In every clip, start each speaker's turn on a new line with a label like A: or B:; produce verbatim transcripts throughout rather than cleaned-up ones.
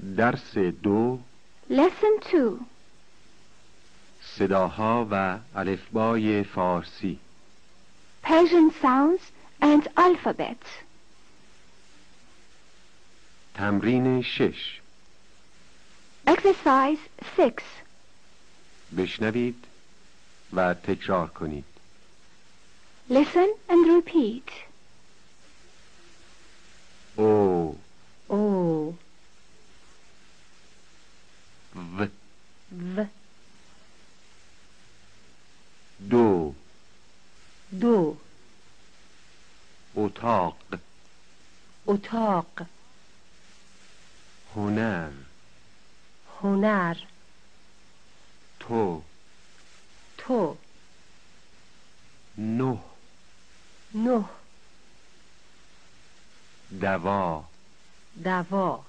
A: درس دو
B: Lesson two.
A: صداها و الفبای فارسی
B: Persian sounds and alphabet.
A: تمرین شش.
B: Exercise six.
A: بشنوید و تکرار کنید.
B: Listen and repeat.
A: او
B: O,
A: و
B: v,
A: دو
B: do,
A: اتاق
B: اتاق,
A: هنر
B: هنر,
A: تو
B: تو,
A: نه
B: نه,
A: دوا
B: دوا,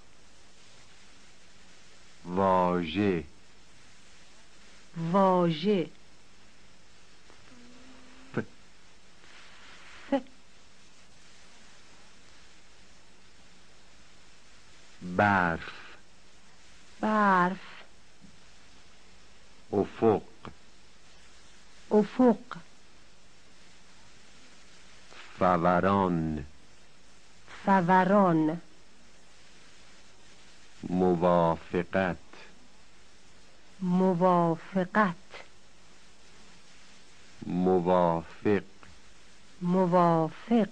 A: واژه
B: واژه,
A: ف
B: ف,
A: برف
B: برف,
A: افق
B: افق,
A: فوران
B: فوران,
A: موافقت
B: موافقت,
A: موافق
B: موافق,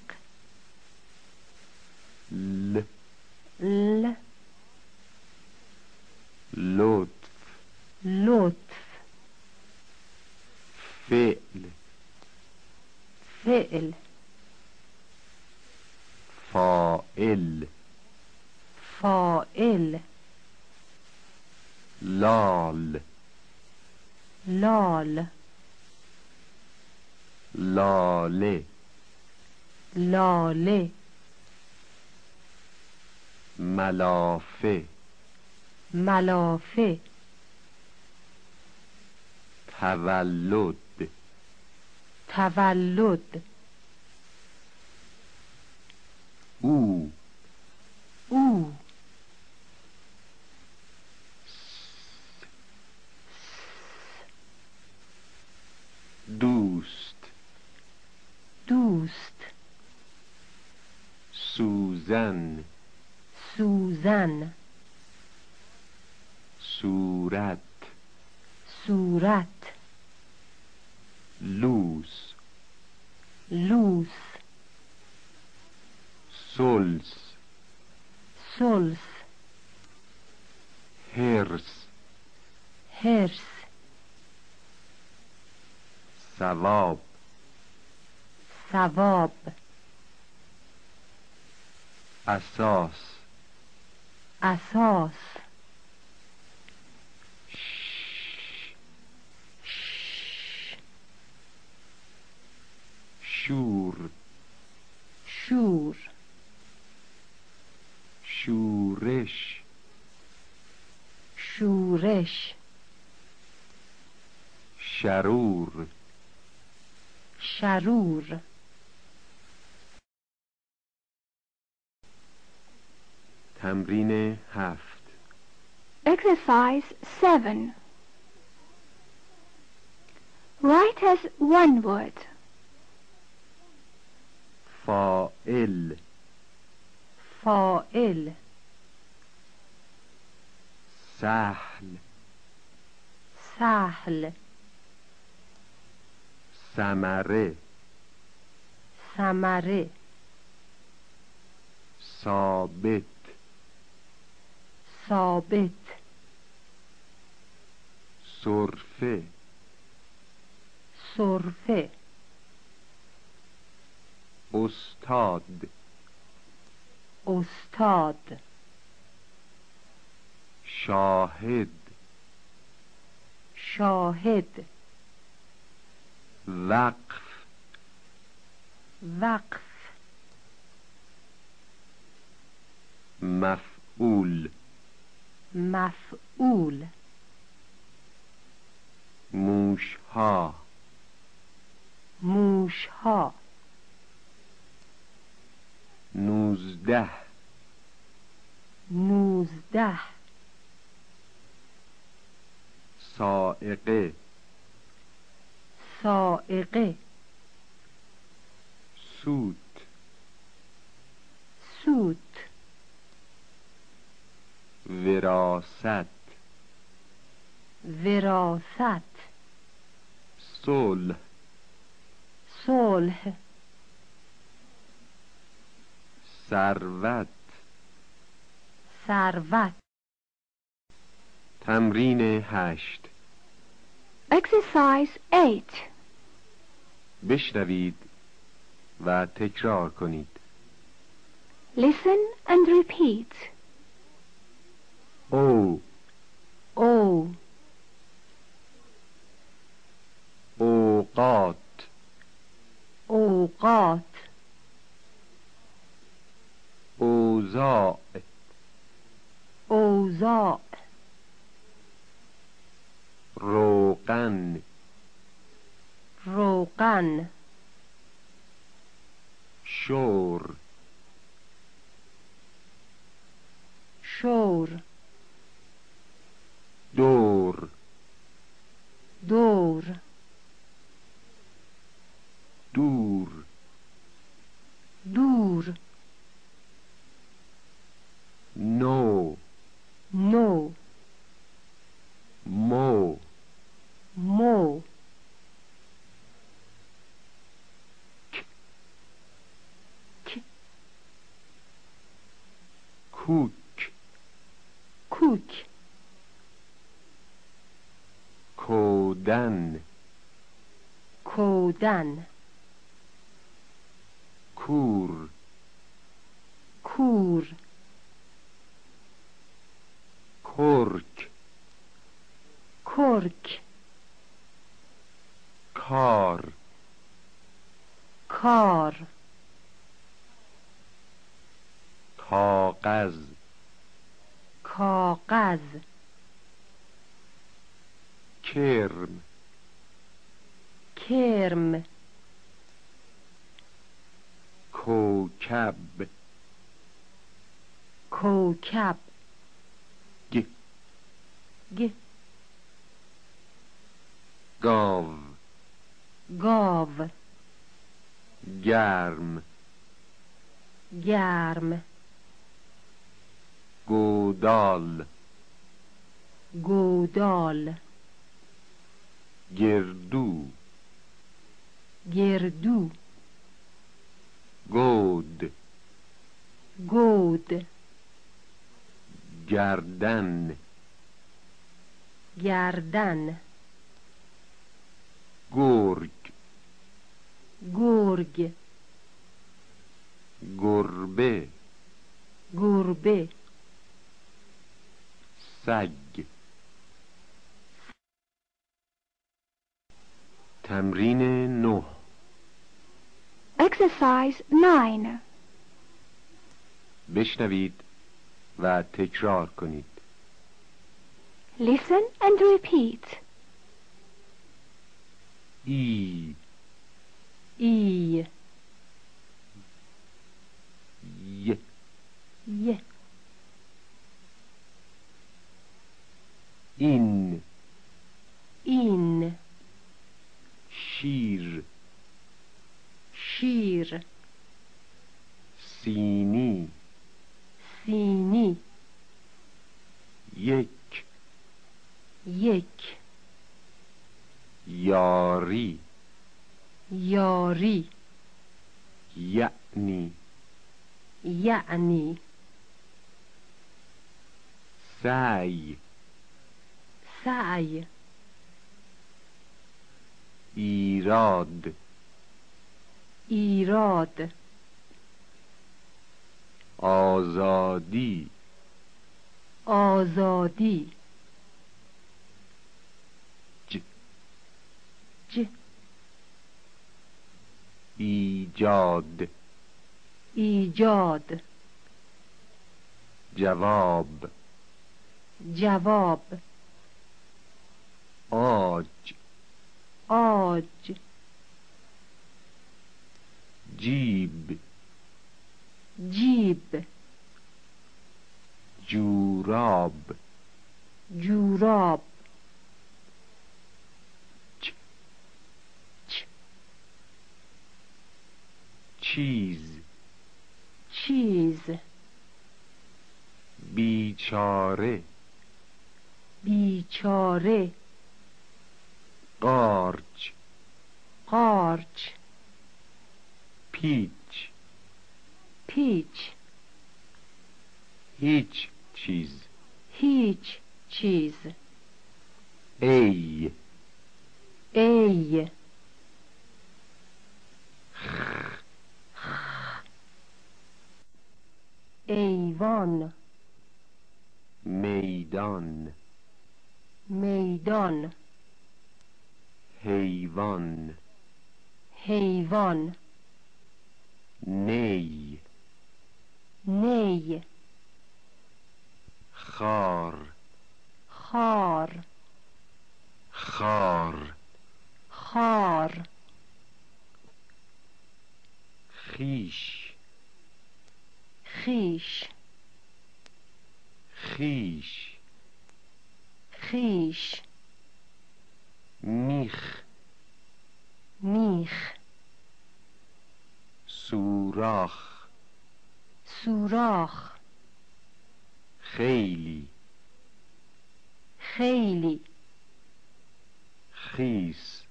A: ل
B: ل,
A: لطف
B: لطف,
A: فعل
B: فعل,
A: فاعل
B: فاعل,
A: لال
B: لال,
A: لاله
B: لاله,
A: ملافه
B: ملافه,
A: تولد
B: تولد,
A: او
B: او,
A: دوست
B: دوست,
A: سوزن
B: سوزن,
A: صورت
B: صورت,
A: لوس
B: لوس,
A: سلس
B: سلس,
A: هرس
B: هرس,
A: ثواب
B: ثواب,
A: اساس
B: اساس,
A: شور
B: شور,
A: شورش
B: شورش,
A: شرور
B: شرور.
A: تمرین هفت.
B: Exercise seven. Write as one word.
A: فاعل
B: فاعل,
A: سهل
B: سهل,
A: ثمره
B: ثمره,
A: ثابت
B: ثابت,
A: سرفه
B: سرفه,
A: استاد
B: استاد,
A: شاهد
B: شاهد,
A: وقف
B: وقف,
A: مفعول
B: مفعول,
A: موشها
B: موشها,
A: نوزده
B: نوزده,
A: سائقه
B: سائقه
A: سوت
B: سوت
A: وراست
B: وراثت
A: صلح
B: صلح
A: ثروت
B: ثروت
A: تمرین هشت.
B: Exercise eight.
A: بشنوید و تکرار کنید.
B: Listen and repeat.
A: او
B: او
A: اوقات
B: اوقات
A: اوضاع
B: اوضاع
A: روغن
B: روغن
A: شور
B: شور
A: دور
B: دور
A: دور
B: دور
A: نو
B: نو
A: مو
B: مو
A: کوک
B: کوک
A: کودن
B: کودن
A: کور
B: کور
A: کرک
B: کرک
A: کار
B: کار
A: کاغذ
B: کاغذ
A: کرم
B: کرم
A: کوکب
B: کوکب
A: گ
B: گ
A: گاو
B: گاو
A: گرم
B: گرم
A: گودال
B: گودال
A: گردو
B: گردو
A: گود
B: گود
A: گردن
B: گردن
A: گرگ
B: گرگ
A: گربه
B: گربه
A: سگ. تمرین نه.
B: Exercise nine.
A: بشنوید و تکرار کنید.
B: Listen and repeat.
A: ای
B: ای
A: ی
B: ی
A: این
B: این
A: شیر
B: شیر
A: سینی
B: سینی
A: یک
B: یک
A: یاری
B: یاری
A: یعنی
B: یعنی
A: سعی
B: سعی
A: ایراد
B: ایراد
A: آزادی
B: آزادی
A: ج
B: ج
A: ایجاد
B: ایجاد
A: جواب
B: جواب
A: آج
B: آج
A: جیب
B: جیب
A: جوراب
B: جوراب
A: چیز
B: چیز
A: بیچاره
B: بیچاره
A: قارچ
B: قارچ
A: پیچ
B: پیچ
A: هیچ چیز
B: هیچ چیز
A: ای
B: ای ایوان
A: میدان
B: میدان
A: حیوان
B: حیوان
A: نی
B: نی
A: خار
B: خار
A: خار
B: خار
A: خیش
B: خیش
A: خیش
B: خیش
A: میخ
B: میخ
A: سوراخ
B: سوراخ
A: خیلی
B: خیلی
A: خیس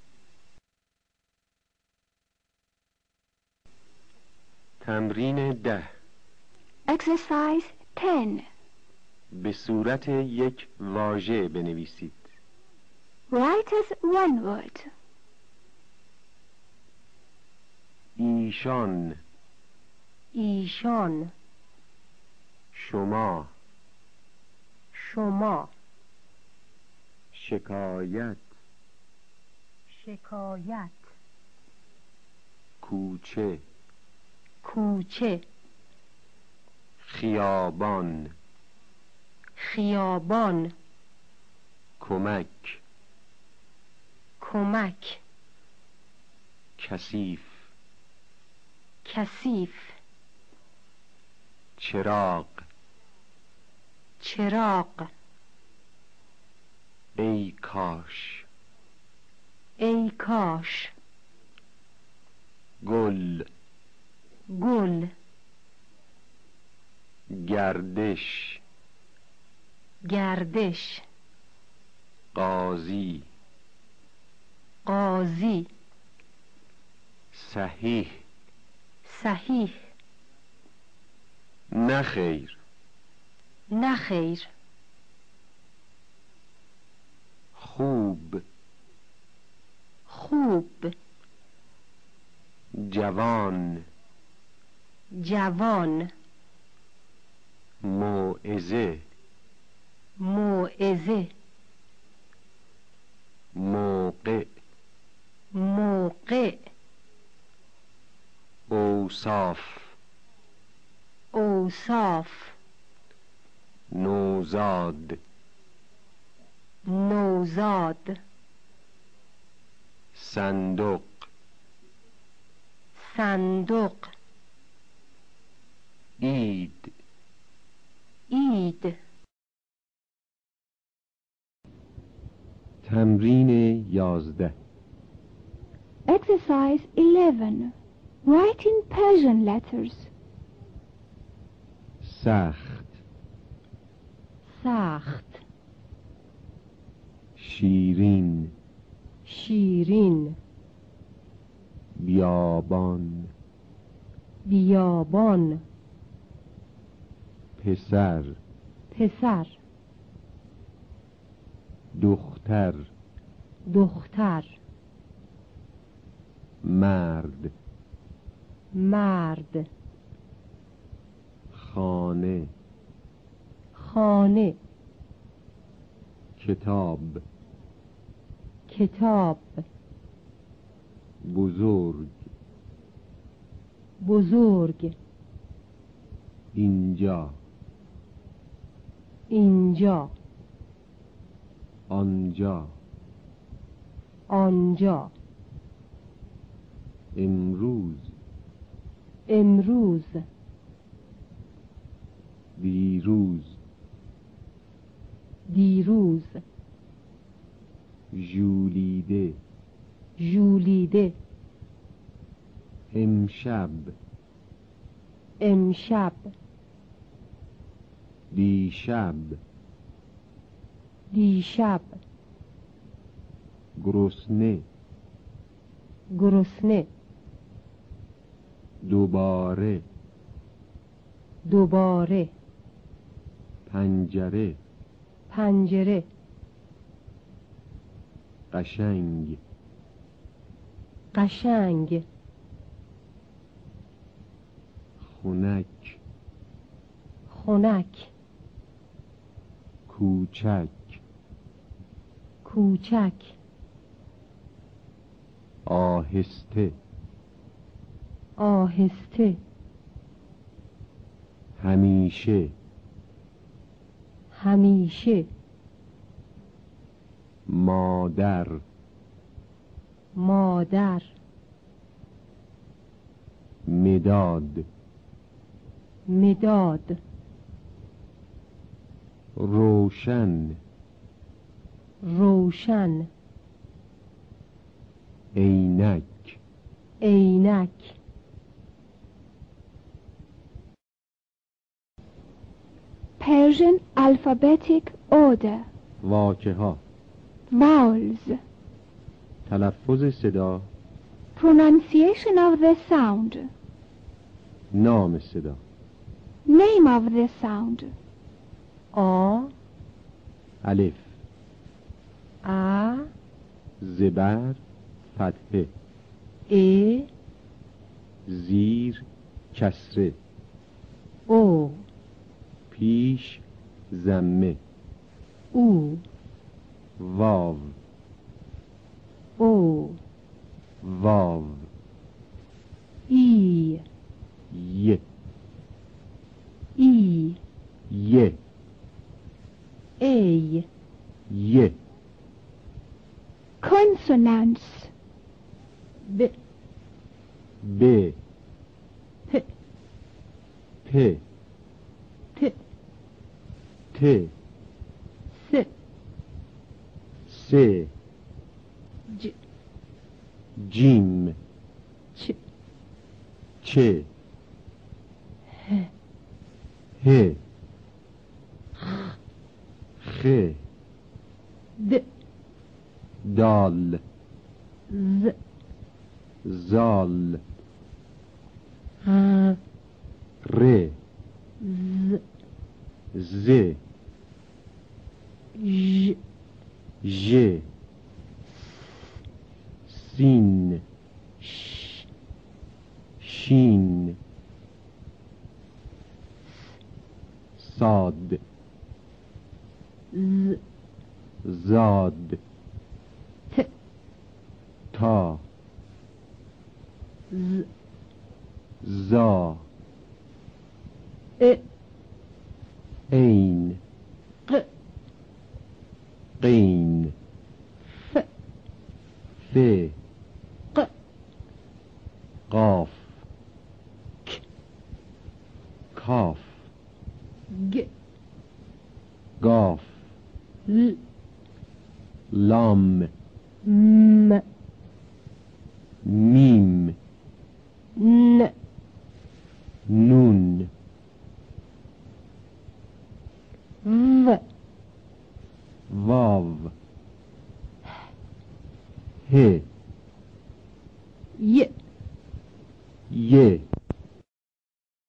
A: تمرین ده
C: Exercise ten.
A: به صورت یک واژه بنویسید.
C: Write as one word.
A: ایشان
B: ایشان
A: شما
B: شما
A: شکایت
B: شکایت
A: کوچه
B: کوچه
A: خیابان
B: خیابان
A: کمک
B: کمک
A: کثیف
B: کثیف
A: چراغ
B: چراغ
A: ای کاش
B: ای کاش
A: گل
B: گل
A: گردش
B: گردش
A: قاضی
B: قاضی
A: صحیح
B: صحیح
A: نخیر
B: نخیر
A: خوب
B: خوب
A: جوان
B: جوان
A: موعظه
B: موعظه
A: موقع
B: موقع
A: اوصاف
B: اوصاف
A: نوزاد
B: نوزاد
A: صندوق
B: صندوق
A: عید
B: عید
A: تمرین یازده
C: Exercise eleven. Write in Persian letters.
A: سخت
B: سخت
A: شیرین
B: شیرین
A: بیابان
B: بیابان
A: پسر
B: پسر
A: دختر
B: دختر
A: مرد
B: مرد
A: خانه
B: خانه
A: کتاب
B: کتاب
A: بزرگ
B: بزرگ
A: اینجا
B: اینجا
A: آنجا
B: آنجا
A: امروز
B: امروز
A: دیروز
B: دیروز
A: ژولیده
B: ژولیده
A: امشب
B: امشب
A: دیشب
B: دیشب
A: گرسنه
B: گرسنه
A: دوباره
B: دوباره
A: پنجره
B: پنجره
A: قشنگ
B: قشنگ
A: خنک
B: خنک
A: کوچک
B: کوچک
A: آهسته
B: آهسته
A: همیشه
B: همیشه
A: مادر
B: مادر
A: مداد
B: مداد
A: روشن
B: روشن
A: عینک
B: عینک
C: Persian alphabetic order.
A: واکه ها
C: Vowels.
A: تلفظ صدا
C: Pronunciation of the sound.
A: نام صدا
C: Name of the sound.
B: آ
A: الف
B: ا
A: زبر فتحه
B: ای
A: زیر کسره
B: او
A: پیش زمه
B: او
A: واو
B: او
A: واو
B: ای
A: ی
B: ای
A: ی
B: ای
A: ی
C: Consonants.
B: ب
A: ب
B: پ
A: پ
B: ت
A: ت
B: س
A: س
B: ج
A: جیم
B: چ
A: چه
B: ه
A: ه خ
B: د
A: دال
B: ز
A: زال
B: ر
A: ر
B: ز
A: ز
B: ژ
A: ژ سین
B: ش
A: شین صاد
B: ز
A: زاد
B: ت
A: تا
B: ز
A: زا
B: ا
A: عین
B: ق
A: قین
B: ف
A: ف
B: ق
A: قاف
B: ک
A: کاف
B: گ
A: گاف
B: ل
A: لام
B: م
A: میم
B: ن
A: نون
B: و
A: واو ه
B: ی
A: ی